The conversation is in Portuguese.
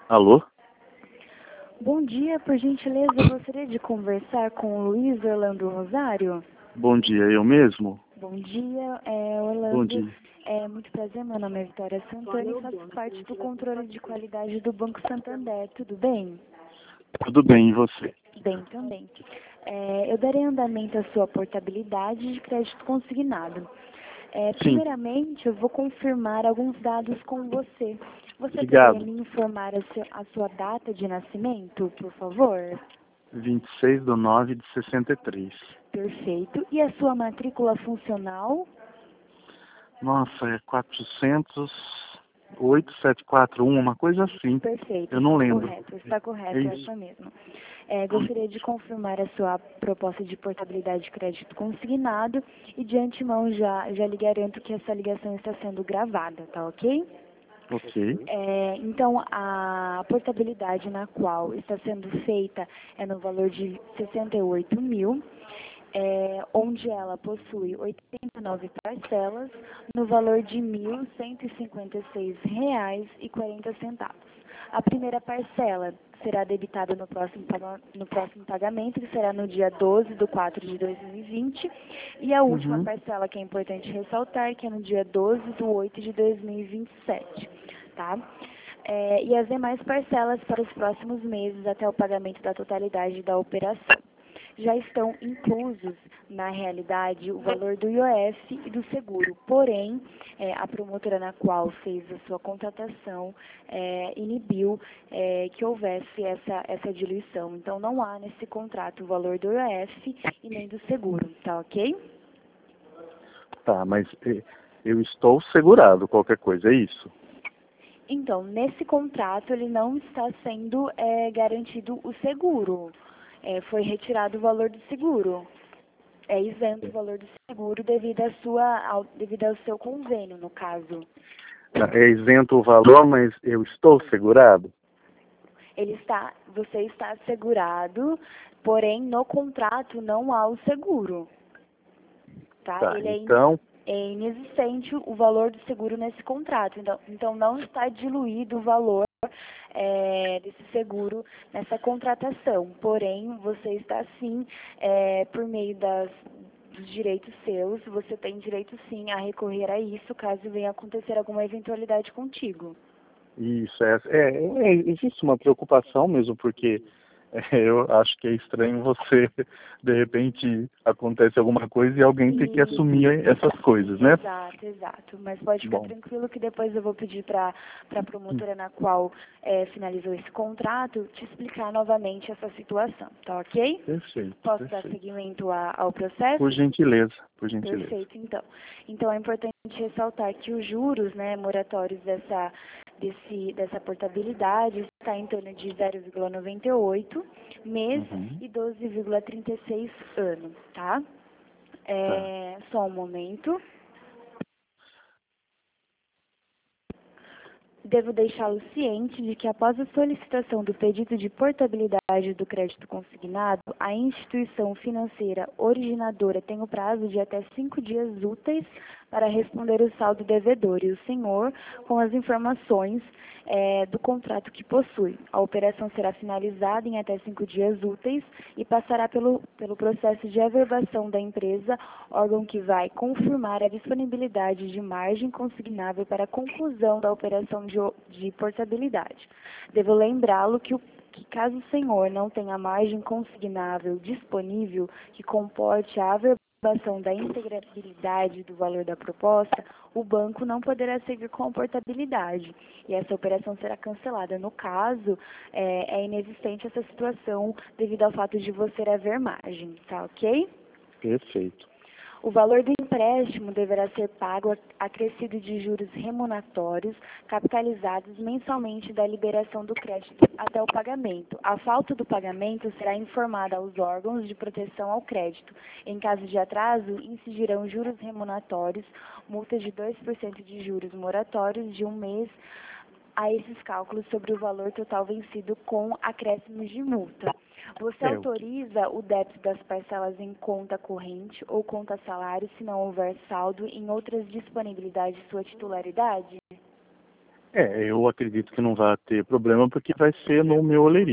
Alô? Bom dia, por gentileza, eu gostaria de conversar com o Luiz Orlando Rosário. Bom dia, eu mesmo? Bom dia, Bom Orlando. dia. Muito prazer, meu nome é Vitória Santana e faço parte do controle de qualidade do Banco Santander. Tudo bem? Tudo bem, e você? Bem também. Eu darei andamento à sua portabilidade de crédito consignado. Sim, Primeiramente, eu vou confirmar alguns dados com você. Você poderia obrigado. me informar a sua data de nascimento, por favor? 26/9/63. Perfeito. E a sua matrícula funcional? Nossa, é 408-741, uma coisa assim. Perfeito, Eu não lembro. está É correto, isso. essa mesmo. Gostaria de confirmar a sua proposta de portabilidade de crédito consignado e de antemão já lhe garanto que essa ligação está sendo gravada, tá ok? Ok. Então, a portabilidade na qual está sendo feita é no valor de 68 mil, onde ela possui 89 parcelas no valor de R$ 1.156,40. A primeira parcela será debitada no próximo pagamento, que será no dia 12/4/2020, e a última Uhum. parcela, que é importante ressaltar, que é no dia 12/8/2027, tá? E as demais parcelas para os próximos meses até o pagamento da totalidade da operação. Já estão inclusos, na realidade, o valor do IOF e do seguro. Porém, a promotora na qual fez a sua contratação inibiu que houvesse essa diluição. Então, não há nesse contrato o valor do IOF e nem do seguro, tá ok? Tá, mas eu estou segurado, qualquer coisa, é isso? Então, nesse contrato, ele não está sendo garantido o seguro. Foi retirado o valor do seguro. É isento o valor do seguro devido ao seu convênio, no caso. É isento o valor, mas eu estou segurado? Você está assegurado, porém no contrato não há o seguro, tá? Tá, Ele então, é inexistente o valor do seguro nesse contrato, então não está diluído o valor desse seguro nessa contratação. Porém, você está sim, por meio dos direitos seus, você tem direito sim a recorrer a isso caso venha acontecer alguma eventualidade contigo. isso existe uma preocupação mesmo, porque eu acho que é estranho você, de repente, acontece alguma coisa e alguém tem que assumir essas coisas, né? Exato. Mas pode ficar Bom, tranquilo que depois eu vou pedir para a promotora na qual finalizou esse contrato te explicar novamente essa situação, tá ok? perfeito, Posso dar perfeito. seguimento ao processo? Por gentileza, por gentileza. Perfeito, então. Então, é importante ressaltar que os juros, moratórios dessa portabilidade está em torno de 0,98 mês Uhum, e 12,36 ano, tá? tá. Só um momento. Devo deixá-lo ciente de que, após a solicitação do pedido de portabilidade do crédito consignado, a instituição financeira originadora tem o prazo de até 5 dias úteis para responder o saldo devedor e o senhor com as informações do contrato que possui. A operação será finalizada em até 5 dias úteis e passará pelo processo de averbação da empresa, órgão que vai confirmar a disponibilidade de margem consignável para a conclusão da operação de portabilidade. Devo lembrá-lo que caso o senhor não tenha margem consignável disponível que comporte a averbação da integrabilidade do valor da proposta, o banco não poderá seguir com a portabilidade e essa operação será cancelada. No caso, é inexistente essa situação devido ao fato de você haver margem, tá ok? Perfeito. O valor do empréstimo deverá ser pago acrescido de juros remuneratórios capitalizados mensalmente da liberação do crédito até o pagamento. A falta do pagamento será informada aos órgãos de proteção ao crédito. Em caso de atraso, incidirão juros remuneratórios, multa de 2% de juros moratórios de um mês a esses cálculos sobre o valor total vencido com acréscimos de multa. Você autoriza o débito das parcelas em conta corrente ou conta salário se não houver saldo em outras disponibilidades de sua titularidade? Eu acredito que não vai ter problema porque vai ser no meu Olerim.